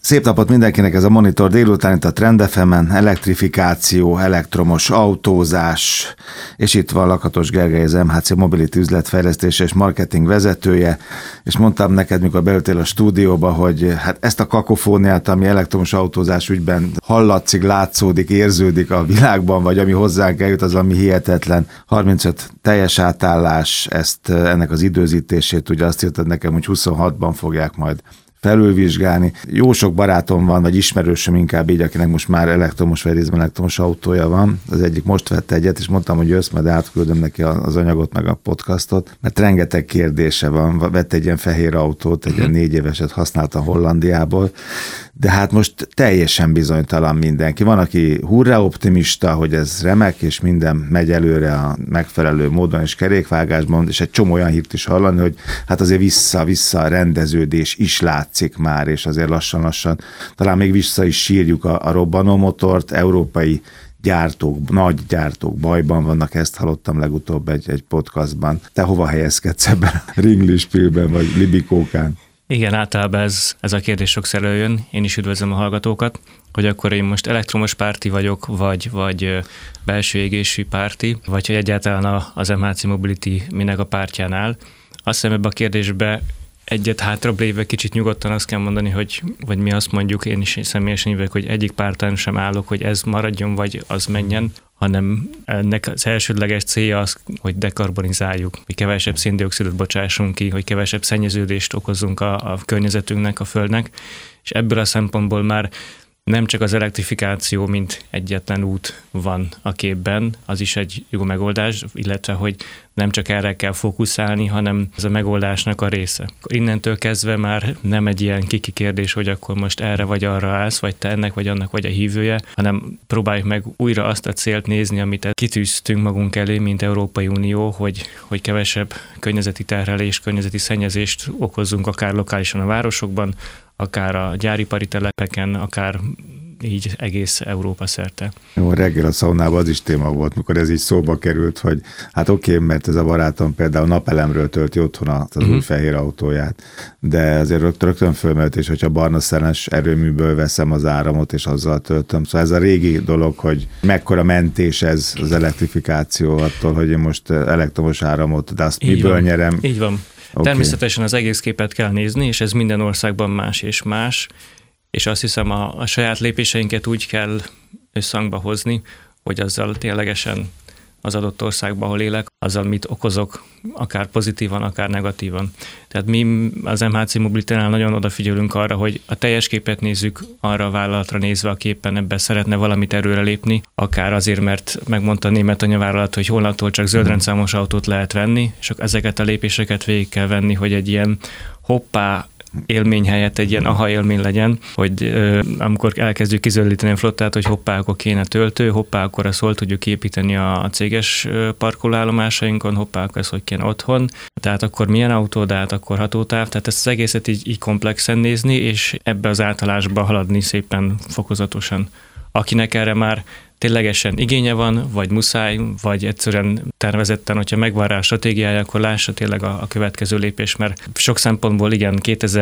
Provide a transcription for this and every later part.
Szép napot mindenkinek, ez a Monitor délután itt a Trend FM-en, elektrifikáció, elektromos autózás, és itt van Lakatos Gergely, az MHC Mobility üzletfejlesztés és marketing vezetője, és mondtam neked, mikor beültél a stúdióba, hogy hát ezt a kakofóniát, ami elektromos autózás ügyben hallatszik, látszódik, érződik a világban, vagy ami hozzánk eljut, az ami hihetetlen. 35 teljes átállás, ennek az időzítését, ugye azt írtad nekem, hogy 26-ban fogják majd felülvizsgálni. Jó sok barátom van, vagy ismerősöm inkább így, akinek most már elektromos vagy részben elektromos autója van. Az egyik most vette egyet, és mondtam, hogy jössz, majd átküldöm neki az anyagot, meg a podcastot, mert rengeteg kérdése van. Vett egy ilyen fehér autót, egy ilyen 4 éveset használta Hollandiából, de hát most teljesen bizonytalan mindenki. Van, aki hurrá optimista, hogy ez remek, és minden megy előre a megfelelő módon és kerékvágásban, és egy csomó olyan hírt is hallani, hogy hát azért vissza a rendeződés is látszik már, és azért lassan talán még vissza is sírjuk a robbanómotort. Európai gyártók, nagy gyártók bajban vannak, ezt hallottam legutóbb egy podcastban. Te hova helyezkedsz ebben a Ringlispilben, vagy Libikókán? Igen, általában ez a kérdés sokszor előjön, én is üdvözlöm a hallgatókat, hogy akkor én most elektromos párti vagyok, vagy belső égésű párti, vagy hogy egyáltalán az MHC Mobility minek a pártján áll. Azt hiszem, ebbe a kérdésbe egyet hátrább lévő kicsit nyugodtan azt kell mondani, vagy mi azt mondjuk, én is személyesen így vagyok, hogy egyik pártán sem állok, hogy ez maradjon, vagy az menjen, hanem ennek az elsődleges célja az, hogy dekarbonizáljuk, hogy kevesebb széndioxidot bocsássunk ki, hogy kevesebb szennyeződést okozzunk a környezetünknek, a Földnek, és ebből a szempontból már nem csak az elektrifikáció, mint egyetlen út van a képben, az is egy jó megoldás, illetve hogy nem csak erre kell fókuszálni, hanem ez a megoldásnak a része. Innentől kezdve már nem egy ilyen kiki kérdés, hogy akkor most erre vagy arra állsz, vagy te ennek vagy annak vagy a hívője, hanem próbáljuk meg újra azt a célt nézni, amit kitűztünk magunk elé, mint Európai Unió, hogy kevesebb környezeti terhelést, környezeti szennyezést okozzunk akár lokálisan a városokban, akár a gyáripari telepeken, akár így egész Európa szerte. Jó, reggel a szaunában az is téma volt, mikor ez így szóba került, hogy hát oké, mert ez a barátom például napelemről tölti otthon az új fehér autóját, de azért rögtön fölmerült, és hogyha barna szenes erőműből veszem az áramot, és azzal töltöm. Szóval ez a régi dolog, hogy mekkora mentés ez az elektrifikáció attól, hogy én most elektromos áramot, de azt így miből nyerem? Így van. Okay. Természetesen az egész képet kell nézni, és ez minden országban más és más, és azt hiszem a saját lépéseinket úgy kell összhangba hozni, hogy azzal ténylegesen az adott országban, ahol élek, azzal mit okozok, akár pozitívan, akár negatívan. Tehát mi az MHC Mobility-nál nagyon odafigyelünk arra, hogy a teljes képet nézzük arra a vállalatra nézve, aki éppen ebben szeretne valamit előrelépni, akár azért, mert megmondta a német anyavállalat, hogy holnaptól csak zöldrendszámos autót lehet venni, és ezeket a lépéseket végig kell venni, hogy egy ilyen hoppá élmény helyett egy ilyen aha élmény legyen, hogy amikor elkezdjük kizöldíteni a flottát, hogy hoppá, akkor kéne töltő, hoppá, akkor ezt hol tudjuk építeni a céges parkolóállomásainkon, hoppá, akkor ezt hogy kéne otthon, tehát akkor milyen autó, de hát akkor hatótáv, tehát ezt az egészet így komplexen nézni, és ebbe az átállásba haladni szépen fokozatosan. Akinek erre már ténylegesen igénye van, vagy muszáj, vagy egyszerűen tervezetten, hogyha megvan rá a stratégiája, akkor lássa tényleg a következő lépés, mert sok szempontból igen,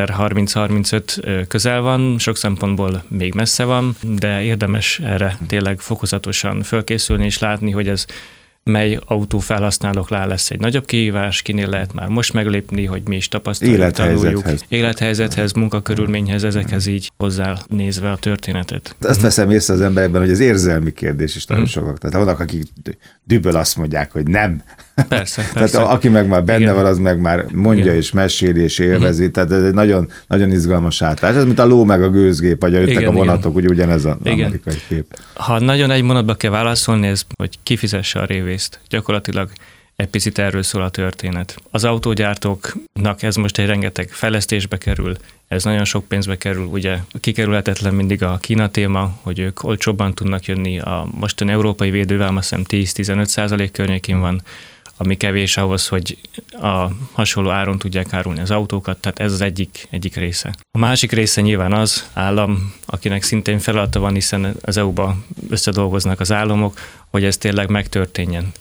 2030-35 közel van, sok szempontból még messze van, de érdemes erre tényleg fokozatosan fölkészülni, és látni, hogy ez mely autófelhasználóknál lesz egy nagyobb kihívás, kinél lehet már most meglépni, hogy mi is tapasztaljuk, tanuljuk. Élethelyzethez, munkakörülményhez, ezekhez így hozzá nézve a történetet. Azt veszem észre az emberekben, hogy az érzelmi kérdés is nagyon sokak. Tehát vannak, akik dübből azt mondják, hogy nem. Persze. Tehát aki meg már benne van, az meg már mondja és meséli és élvezi. Tehát ez egy nagyon, nagyon izgalmas átállás. Ez mint a ló meg a gőzgép, vagy jöttek a vonatok, ugye ugyanez az amerikai kép. Ha nagyon egy mondatba kell válaszolni, ez, hogy kifizesse a révészt. Gyakorlatilag egy picit erről szól a történet. Az autógyártóknak ez most egy rengeteg fejlesztésbe kerül, ez nagyon sok pénzbe kerül, ugye kikerülhetetlen mindig a Kína téma, hogy ők olcsóbban tudnak jönni, a mostani európai védővám azt hiszem 10-15% környékén van, ami kevés ahhoz, hogy a hasonló áron tudják árulni az autókat, tehát ez az egyik része. A másik része nyilván az állam, akinek szintén feladata van, hiszen az EU-ba összedolgoznak az államok, hogy ez tényleg megtörténjen.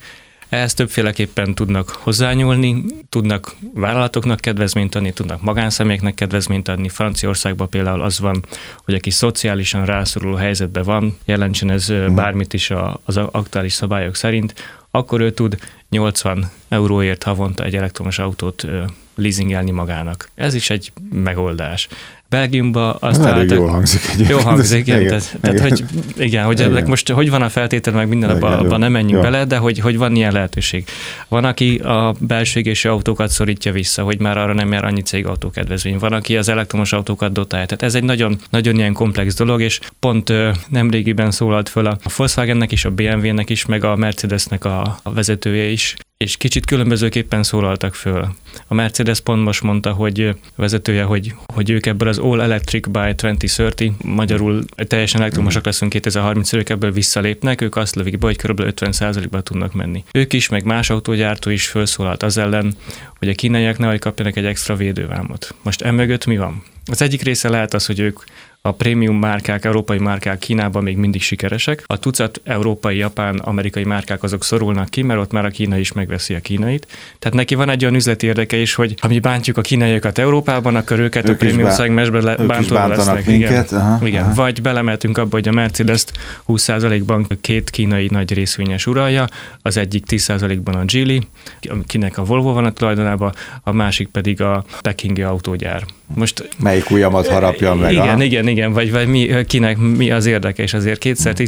Ehhez többféleképpen tudnak hozzányúlni, tudnak vállalatoknak kedvezményt adni, tudnak magánszemélyeknek kedvezményt adni. Franciaországban például az van, hogy aki szociálisan rászoruló helyzetben van, jelentsen ez bármit is az aktuális szabályok szerint, akkor ő tud 80 euróért havonta egy elektromos autót leasingelni magának. Ez is egy megoldás. Belgiumban azt találtak... Jól hangzik egyébként. Jól hangzik, igen. Tehát, hogy igen, hogy igen. Most hogy van a feltétel, meg minden abban nem menjünk bele, de hogy van ilyen lehetőség. Van, aki a belső égésű autókat szorítja vissza, hogy már arra nem jár annyi cégautó kedvezmény. Van, aki az elektromos autókat dotálja. Tehát ez egy nagyon, nagyon ilyen komplex dolog, és pont nemrégiben szólalt föl a Volkswagennek is, a BMW-nek is, meg a Mercedesnek a vezetője is, és kicsit különbözőképpen szólaltak föl. A Mercedes pont most mondta, hogy vezetője, hogy ők ebből az All Electric by 2030, magyarul teljesen elektromosak leszünk 2030-ra, ők ebből visszalépnek, ők azt lövik be, hogy kb. 50%-ba tudnak menni. Ők is, meg más autógyártó is felszólalt az ellen, hogy a kínaiak nehogy kapjanak egy extra védővámot. Most emögött mi van? Az egyik része lehet az, hogy ők a prémium márkák, európai márkák Kínában még mindig sikeresek. A tucat európai, japán, amerikai márkák azok szorulnak ki, mert ott már a kínai is megveszi a kínait. Tehát neki van egy olyan üzleti érdeke is, hogy ha mi bántjuk a kínaiakat Európában, akkor ők a prémium szegmensben bántóan lesznek. Minket. Igen. Vagy belemeltünk abba, hogy a Mercedes-t 20%-ban két kínai nagy részvényes uralja, az egyik 10%-ban a Geely, kinek a Volvo van a tulajdonában, a másik pedig a pekingi autógyár. Most melyik ujjamat harapja meg? Igen, vagy kinek mi az érdeke, és azért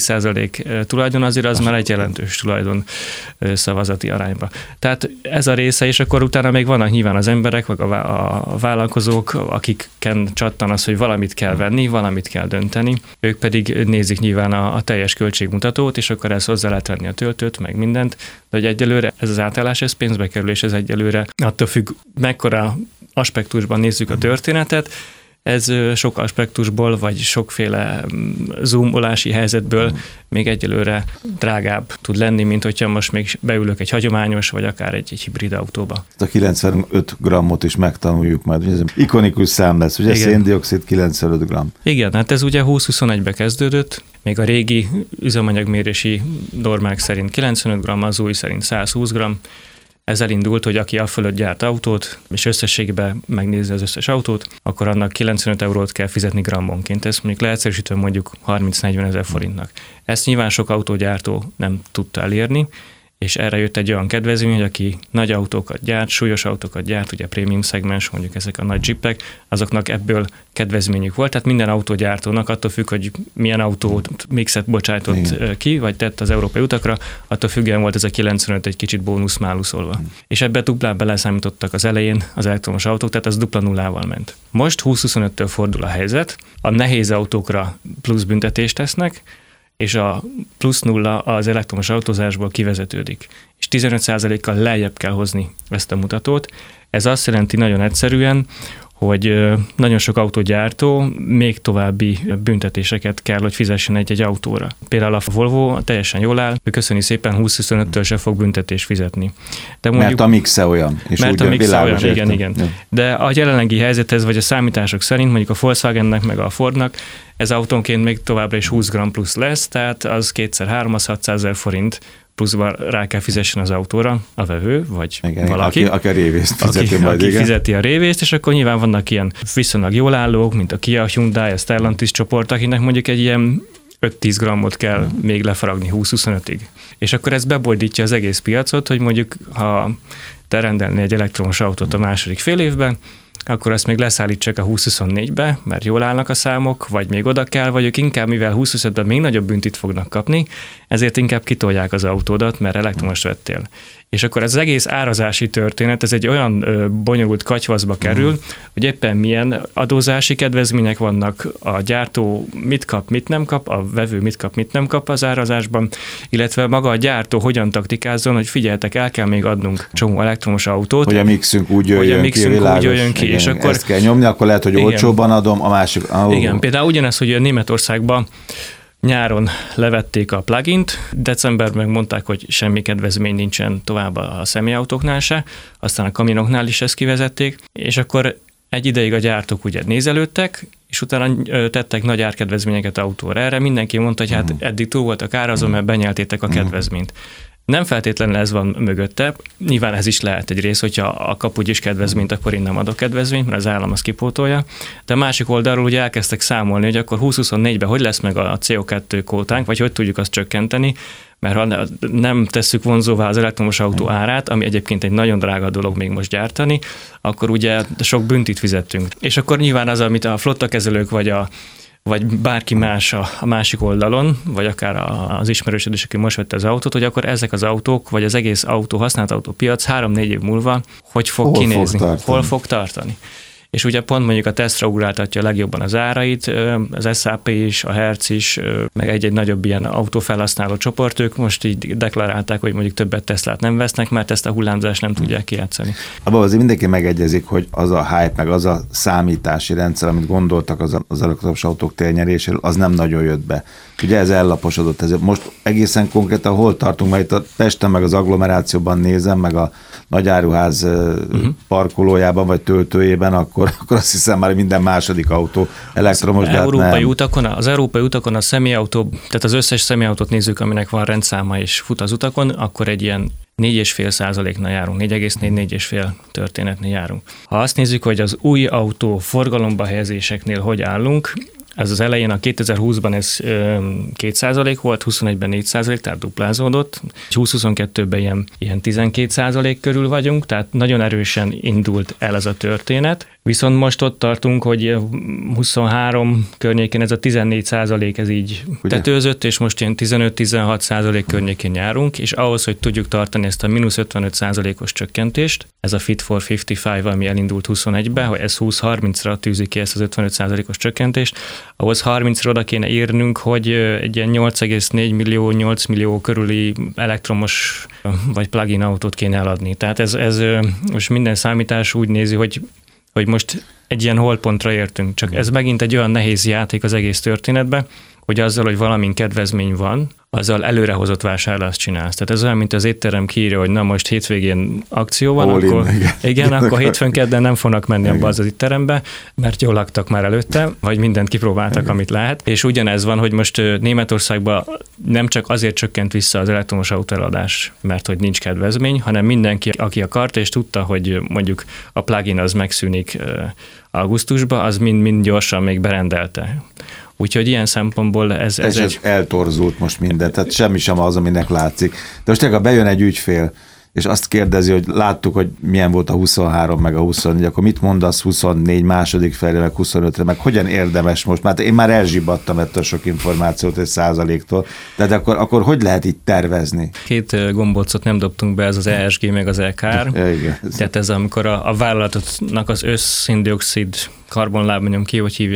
2-10% tulajdon azért az már egy jelentős tulajdon szavazati arányba. Tehát ez a része, és akkor utána még vannak nyilván az emberek, vagy a vállalkozók, akiken csattan az, hogy valamit kell venni, valamit kell dönteni. Ők pedig nézik nyilván a teljes költségmutatót, és akkor ezt hozzá lehet venni a töltőt, meg mindent, de hogy egyelőre ez az átállás, ez pénzbe kerül, és ez egyelőre attól függ, mekkora aspektusban nézzük a történetet, ez sok aspektusból, vagy sokféle zoomolási helyzetből még egyelőre drágább tud lenni, mint hogyha most még beülök egy hagyományos, vagy akár egy hibrid autóba. A 95 grammot is megtanuljuk majd. Ez ikonikus szám lesz, ugye? Széndioxid 95 gramm. Igen, hát ez ugye 2021-ben kezdődött, még a régi üzemanyagmérési normák szerint 95 gramm, az új szerint 120 gramm. Ez elindult, hogy aki afölött gyárt autót, és összességében megnézi az összes autót, akkor annak 95 eurót kell fizetni grammonként. Ezt mondjuk leegyszerűsítve mondjuk 30-40 ezer forintnak. Ezt nyilván sok autógyártó nem tudta elérni, és erre jött egy olyan kedvezmény, hogy aki nagy autókat gyárt, súlyos autókat gyárt, ugye prémium szegmens, mondjuk ezek a nagy jeepek, azoknak ebből kedvezményük volt. Tehát minden autógyártónak attól függ, hogy milyen autót mixet bocsájtott ki, vagy tett az európai utakra, attól függően volt ez a 95 egy kicsit bónusz-máluszolva. És ebbe duplán beleszámítottak az elején az elektromos autók, tehát az dupla nullával ment. Most 20-25-től fordul a helyzet, a nehéz autókra plusz büntetést tesznek, és a plusz nulla az elektromos autózásból kivezetődik. És 15%-kal lejjebb kell hozni ezt a mutatót. Ez azt jelenti nagyon egyszerűen, hogy nagyon sok autógyártó még további büntetéseket kell, hogy fizessen egy autóra. Például a Volvo teljesen jól áll, ő köszöni szépen 20-25-től se fog büntetést fizetni. De mondjuk, mert a mixe olyan. És mert a mixe olyan, igen. De a jelenlegi helyzethez, vagy a számítások szerint, mondjuk a Volkswagennek, meg a Fordnak, ez autónként még továbbra is 20 g plusz lesz, tehát az 2x3, az 600 000 forint pluszban rá kell fizessen az autóra a vevő, vagy igen, valaki. Aki a révészt fizeti majd, aki fizeti a révészt, és akkor nyilván vannak ilyen viszonylag jól állók, mint a Kia, a Hyundai, a Stellantis csoport, akinek mondjuk egy ilyen 5-10 grammot kell még lefaragni 20-25-ig. És akkor ez beboldítja az egész piacot, hogy mondjuk ha te rendelni egy elektromos autót a második fél évben, akkor ezt még leszállítsák a 20-24-be, mert jól állnak a számok, vagy még oda kell, vagy ők inkább, mivel 20-25-ben még nagyobb büntit fognak kapni, ezért inkább kitolják az autódat, mert elektromos vettél. És akkor ez az egész árazási történet, ez egy olyan bonyolult katyvaszba kerül, hogy éppen milyen adózási kedvezmények vannak, a gyártó mit kap, mit nem kap, a vevő mit kap, mit nem kap az árazásban, illetve maga a gyártó hogyan taktikázzon, hogy figyeltek, el kell még adnunk csomó elektromos autót. Hogy a mixünk úgy jöjjön ki. És akkor ezt kell nyomni, akkor lehet, hogy olcsóbban adom, a másik... Igen, például ugyanez, hogy a Németországban nyáron levették a plugint, decemberben megmondták, hogy semmi kedvezmény nincsen tovább a személyautóknál se, aztán a kamionoknál is ezt kivezették, és akkor egy ideig a gyártók ugye nézelődtek, és utána tettek nagy árkedvezményeket autóra. Erre mindenki mondta, hogy hát eddig túl voltak árazon, mert benyeltétek a kedvezményt. Nem feltétlenül ez van mögötte, nyilván ez is lehet egy rész, hogyha a kap úgyis kedvezményt, akkor én nem adok kedvezményt, mert az állam azt kipótolja. De a másik oldalról ugye elkezdtek számolni, hogy akkor 2024-ben hogy lesz meg a CO2 kvótánk, vagy hogy tudjuk azt csökkenteni, mert ha nem tesszük vonzóvá az elektromos autó árát, ami egyébként egy nagyon drága dolog még most gyártani, akkor ugye sok büntit fizettünk. És akkor nyilván az, amit a flottakezelők vagy bárki más a másik oldalon, vagy akár az ismerősöd is, aki most vette az autót, hogy akkor ezek az autók, vagy az egész használt autópiac 3-4 év múlva hogy fog kinézni, hol fog tartani. És ugye pont mondjuk a Tesla ugráltatja a legjobban az árait, az SAP is, a Hertz is, meg egy nagyobb ilyen autófelhasználó csoport, ők most így deklarálták, hogy mondjuk többet Teslát nem vesznek, mert ezt a hullámzást nem tudják kijátszani. Abban azért mindenki megegyezik, hogy az a hype, meg az a számítási rendszer, amit gondoltak az elektromos autók térnyeréséről, az nem nagyon jött be. Ugye ez ellaposodott. Ez most egészen konkrétan hol tartunk, mert itt a Pesten meg az agglomerációban nézem, meg a nagyáruház parkolójában vagy töltőjében, akkor azt hiszem már minden második autó elektromos. Az európai utakon a személyautó, tehát az összes személyautót nézzük, aminek van rendszáma és fut az utakon, akkor egy ilyen 4,5%-nál járunk, 4,4-4,5 történetnél járunk. Ha azt nézzük, hogy az új autó forgalomba helyezéseknél hogy állunk, ez az elején a 2020-ban ez 2% volt, 21-ben 4%, tehát duplázódott. 2022-ben ilyen 12% körül vagyunk, tehát nagyon erősen indult el ez a történet. Viszont most ott tartunk, hogy 23 környékén ez a 14% ez így tetőzött, és most ilyen 15-16% környékén járunk, és ahhoz, hogy tudjuk tartani ezt a mínusz 55%-os csökkentést, ez a Fit for 55, ami elindult 21-ben, hogy ez 20-30-ra tűzi ki ezt az 55%-os csökkentést, ahhoz 30-ra oda kéne írnünk, hogy egy ilyen 8,4 millió, 8 millió körüli elektromos vagy plug-in autót kéne eladni. Tehát ez most minden számítás úgy nézi, hogy most egy ilyen holdpontra értünk. Csak ez megint egy olyan nehéz játék az egész történetben, hogy azzal, hogy valamin kedvezmény van, azzal előrehozott vásárlást csinálsz. Tehát ez olyan, mint az étterem kiírja, hogy na most hétvégén akció van, akkor, akkor hétfőn kedden nem fognak menni abba az étterembe, mert jól laktak már előtte, vagy mindent kipróbáltak, amit lehet. És ugyanez van, hogy most Németországban nem csak azért csökkent vissza az elektromos autóeladás, mert hogy nincs kedvezmény, hanem mindenki, aki akart és tudta, hogy mondjuk a plugin az megszűnik augusztusban, az mind gyorsan még berendelte. Úgyhogy ilyen szempontból ez eltorzult most minden, tehát semmi sem az, aminek látszik. De most ha bejön egy ügyfél, és azt kérdezi, hogy láttuk, hogy milyen volt a 23, meg a 24, akkor mit mondasz 24 második felé, meg 25-re, meg hogyan érdemes most? Mert én már elzsibadtam ettől sok információt egy százaléktól, tehát akkor hogy lehet itt tervezni? 2 gombócot nem dobtunk be, ez az ESG, meg az EKR. Igen. Tehát ez amikor a vállalatnak az összszén-dioxid karbonlábnyom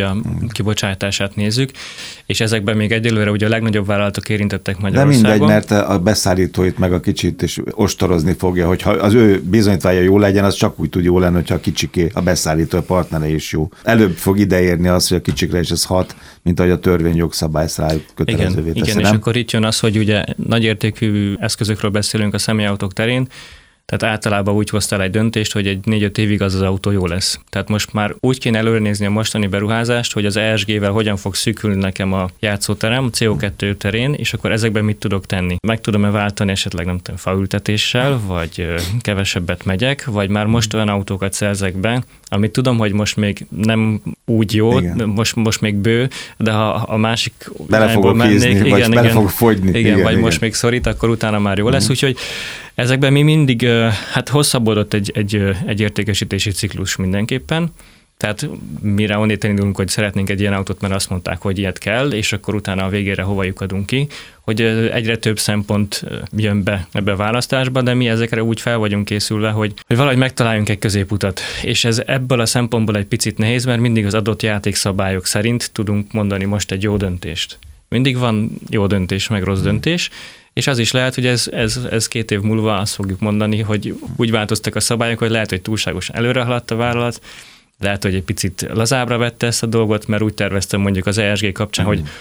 kibocsátását nézzük, és ezekben még egyelőre ugye a legnagyobb vállalatok érintettek Magyarországon. De mindegy, mert a beszállítóit meg a kicsit is ostorozni fogja, hogyha az ő bizonyítványa jó legyen, az csak úgy tud jó lenni, hogyha a kicsiké, a beszállító, a partnere is jó. Előbb fog ideérni az, hogy a kicsikre is ez hat, mint ahogy a törvény jogszabály rájuk kötelezővé teszi. Igen, és akkor itt jön az, hogy ugye nagyértékű eszközökről beszélünk a személyautók terén, tehát általában úgy hoztál egy döntést, hogy egy 4-5 évig az autó jó lesz. Tehát most már úgy kéne előrenézni a mostani beruházást, hogy az ESG-vel hogyan fog szűkülni nekem a játszóterem, a CO2 terén, és akkor ezekben mit tudok tenni. Meg tudom-e váltani esetleg nem tudom, faültetéssel, vagy kevesebbet megyek, vagy már most olyan autókat szerzek be, amit tudom, hogy most még nem úgy jó, most még bő, de ha a másik bele fogok hízni, vagy bele fogok fogyni. Igen, most még szorít, akkor utána már jó lesz. Úgyhogy ezekben mi mindig, hosszabbodott egy értékesítési ciklus mindenképpen. Tehát mire onnét indulunk, hogy szeretnénk egy ilyen autót, mert azt mondták, hogy ilyet kell, és akkor utána a végére hova lyukadunk ki, hogy egyre több szempont jön be ebbe a választásba, de mi ezekre úgy fel vagyunk készülve, hogy valahogy megtaláljunk egy középutat. És ez ebből a szempontból egy picit nehéz, mert mindig az adott játékszabályok szerint tudunk mondani most egy jó döntést. Mindig van jó döntés, meg rossz döntés, és az is lehet, hogy ez 2 év múlva azt fogjuk mondani, hogy úgy változtak a szabályok, hogy lehet, hogy túlságosan előre haladt a vállalat, lehet, hogy egy picit lazábbra vette ezt a dolgot, mert úgy terveztem mondjuk az ESG kapcsán,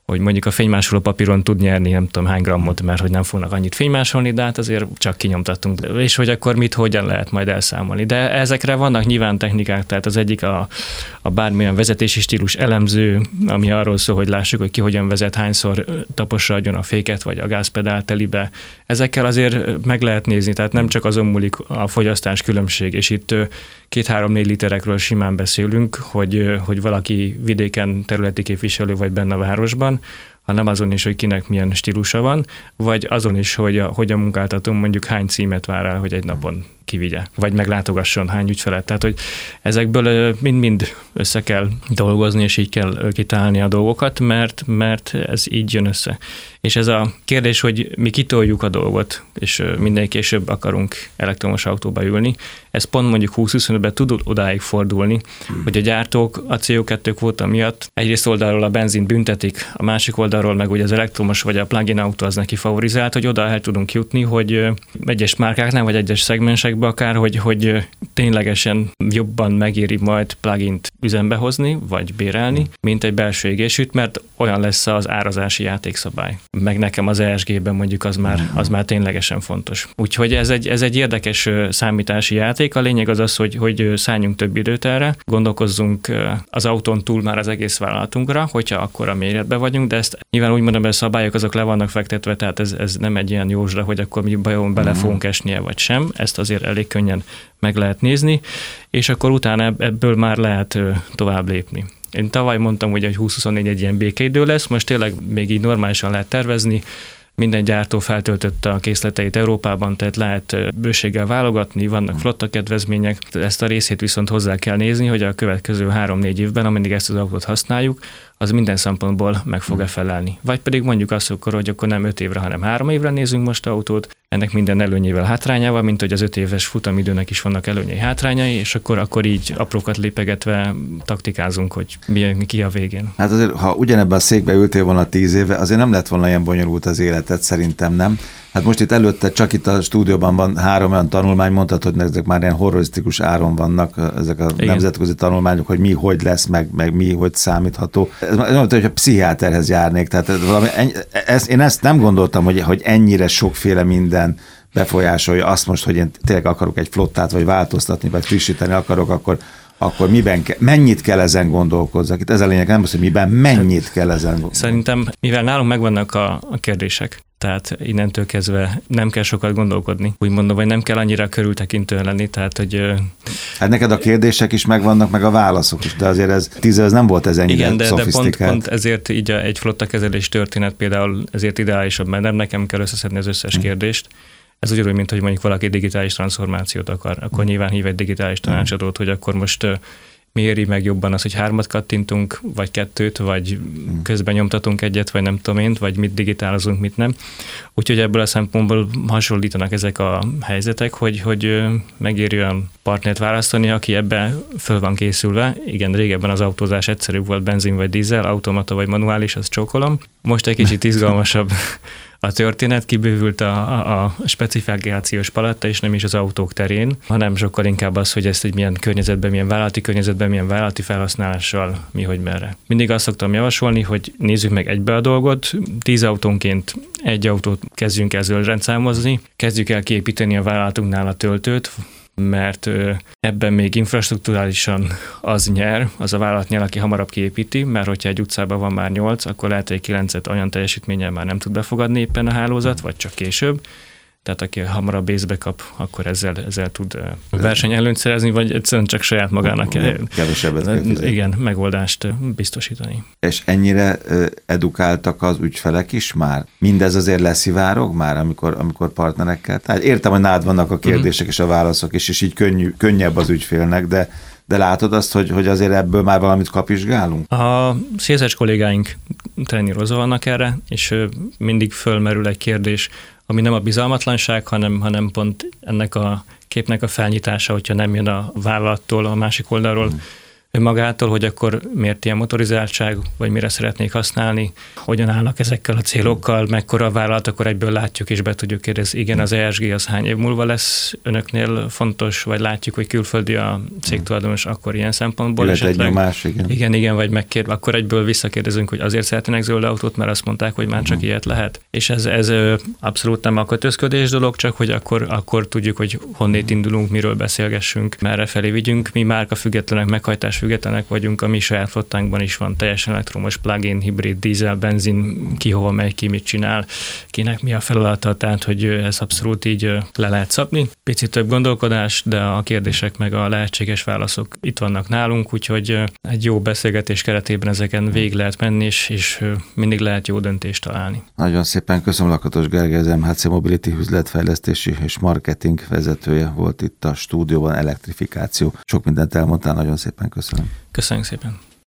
hogy mondjuk a fénymásoló papíron tud nyerni nem tudom hány grammot, mert hogy nem fognak annyit fénymásolni, de hát azért csak kinyomtattunk. És hogy akkor hogyan lehet majd elszámolni. De ezekre vannak nyilván technikák, tehát az egyik a bármilyen vezetési stílus elemző, ami arról szól, hogy lássuk, hogy ki hogyan vezet, hányszor taposra adjon a féket, vagy a gázpedál telibe. Ezekkel azért meg lehet nézni, tehát nem csak azon múlik a fogyasztás különbség, és itt 2-3-4 literekről simán beszélünk, hogy valaki vidéken területi képviselő vagy benne a városban, hanem azon is, hogy kinek milyen stílusa van, vagy azon is, hogy a munkáltató mondjuk hány címet vár el, hogy egy napon kivigye, vagy meglátogasson hány ügyfelet. Tehát, hogy ezekből mind-mind össze kell dolgozni, és így kell kitalálni a dolgokat, mert ez így jön össze. És ez a kérdés, hogy mi kitoljuk a dolgot, és minden később akarunk elektromos autóba ülni, ez pont mondjuk 2025-ben tud odáig fordulni, hogy a gyártók a CO2 kvóta miatt egyrészt oldalról a benzint büntetik, a másik oldalról meg ugye az elektromos vagy a plug-in autó az neki favorizált, hogy oda el tudunk jutni, hogy egyes márkáknál vagy egyes szegmensekben akár, hogy ténylegesen jobban megéri majd plugint üzembe hozni, vagy bérelni, mint egy belső égésűt, mert olyan lesz az árazási játékszabály. Meg nekem az ESG-ben mondjuk az már ténylegesen fontos. Úgyhogy ez egy érdekes számítási játék. A lényeg az, hogy szálljunk több időt erre, gondolkozzunk az autón túl már az egész vállalatunkra, hogyha akkor a méretben vagyunk, de ezt nyilván úgy mondom, hogy a szabályok azok le vannak fektetve, tehát ez nem egy ilyen józsda, hogy akkor mi bajon bele fogunk esnie, vagy sem. Ezt azért elég könnyen meg lehet nézni, és akkor utána ebből már lehet tovább lépni. Én tavaly mondtam, hogy 2024 egy ilyen békeidő lesz, most tényleg még így normálisan lehet tervezni, minden gyártó feltöltötte a készleteit Európában, tehát lehet bőséggel válogatni, vannak flotta kedvezmények. Ezt a részét viszont hozzá kell nézni, hogy a következő 3-4 évben, ameddig ezt az autót használjuk, az minden szempontból meg fog-e felelni. Vagy pedig mondjuk azt, hogy akkor nem 5 évre, hanem 3 évre nézünk most autót, ennek minden előnyével, hátrányával, mint hogy az 5 éves futamidőnek is vannak előnyei, hátrányai, és akkor így aprókat lépegetve taktikázunk, hogy mi ki a végén. Hát azért, ha ugyanebben a székbe ültél volna 10 éve, azért nem lett volna ilyen bonyolult az életed, szerintem nem. Hát most itt előtte csak itt a stúdióban van 3 olyan tanulmány, mondhatod, hogy ezek már ilyen horrorisztikus áron vannak, ezek a nemzetközi tanulmányok, hogy mi hogy lesz, meg mi hogy számítható. Ez mondta, hogy a pszichiáterhez járnék, tehát én ezt nem gondoltam, hogy ennyire sokféle minden befolyásolja azt most, hogy én tényleg akarok egy flottát, vagy változtatni, vagy frissíteni akarok, akkor mennyit kell ezen gondolkozzak? Itt ez a lényeg, nem az, hogy miben, mennyit kell ezen gondolkozni. Szerintem, mivel nálunk megvannak a kérdések, tehát innentől kezdve nem kell sokat gondolkodni. Úgy mondom, hogy nem kell annyira körültekintően lenni, tehát hogy... Hát neked a kérdések is megvannak, meg a válaszok is, de azért ez 10 év nem volt ez ennyire szofisztikált. De pont ezért így egy flotta kezelés történet például ezért ideálisabb, mert nem nekem kell összeszedni az összes kérdést. Ez ugyanúgy, mint hogy mondjuk valaki digitális transformációt akar, akkor nyilván hív egy digitális tanácsadót, hogy akkor most mi éri meg jobban az, hogy 3 kattintunk, vagy 2, vagy közben nyomtatunk egyet, vagy nem tudom én, vagy mit digitálozunk, mit nem. Úgyhogy ebből a szempontból hasonlítanak ezek a helyzetek, hogy megéri olyan partnert választani, aki ebbe föl van készülve. Igen, régebben az autózás egyszerűbb volt, benzin vagy dízel, automata vagy manuális, azt csókolom. Most egy kicsit izgalmasabb a történet, kibővült a specifikációs paletta, és nem is az autók terén, hanem sokkal inkább az, hogy ezt egy milyen környezetben, milyen vállalati felhasználással, mi, hogy merre. Mindig azt szoktam javasolni, hogy nézzük meg egybe a dolgot, 10 autónként egy autót kezdjünk el zöldrendszámozni, kezdjük el kiépíteni a vállalatunknál a töltőt, mert ebben még infrastrukturálisan az nyer, az a vállalat nyer, aki hamarabb kiépíti, mert hogyha egy utcában van már 8, akkor lehet, hogy 9-et olyan teljesítménnyel már nem tud befogadni éppen a hálózat, vagy csak később. Tehát aki hamarabb észbe kap, akkor ezzel tud versenyelőnyt szerezni, vagy egyszerűen csak saját magának igen, megoldást biztosítani. És ennyire edukáltak az ügyfelek is már? Mindez azért leszivárog már, amikor partnerekkel? Tehát értem, hogy nálad vannak a kérdések és a válaszok is, és így könnyebb az ügyfélnek, de látod azt, hogy azért ebből már valamit kapizsgálunk? A CSS kollégáink trenírozva vannak erre, és mindig fölmerül egy kérdés, ami nem a bizalmatlanság, hanem pont ennek a képnek a felnyitása, hogyha nem jön a vállalattól, a másik oldalról önmagától, hogy akkor miért ilyen motorizáltság, vagy mire szeretnék használni, hogyan állnak ezekkel a célokkal, mekkora a vállalat, akkor egyből látjuk és be tudjuk kérdezni, igen, az ESG az hány év múlva lesz önöknél fontos, vagy látjuk, hogy külföldi a cégtulajdonos, akkor ilyen szempontból illetve esetleg. Egy nyomás, igen, vagy akkor egyből visszakérdezünk, hogy azért szeretnének zöld autót, mert azt mondták, hogy már csak ilyet lehet. És ez abszolút nem a kötözködés dolog, csak hogy akkor tudjuk, hogy honnét indulunk, miről beszélgessünk, merre felé vigyünk. Mi márka függetlenek, meghajtás függetlenek vagyunk, a mi saját flottánkban is van teljesen elektromos, plug-in, hibrid, dízel, benzin, ki hova megy, ki mit csinál, kinek mi a feladata, tehát hogy ez abszolút így le lehet szabni. Picit több gondolkodás, de a kérdések meg a lehetséges válaszok itt vannak nálunk, úgyhogy egy jó beszélgetés keretében ezeken végig lehet menni, és mindig lehet jó döntést találni. Nagyon szépen köszönöm, Lakatos Gergely, az MHC Mobility üzletfejlesztési és marketing vezetője volt itt a stúdióban, elektrifikáció. Sok mindent elmondtál, nagyon szépen köszönöm. Köszönjük szépen.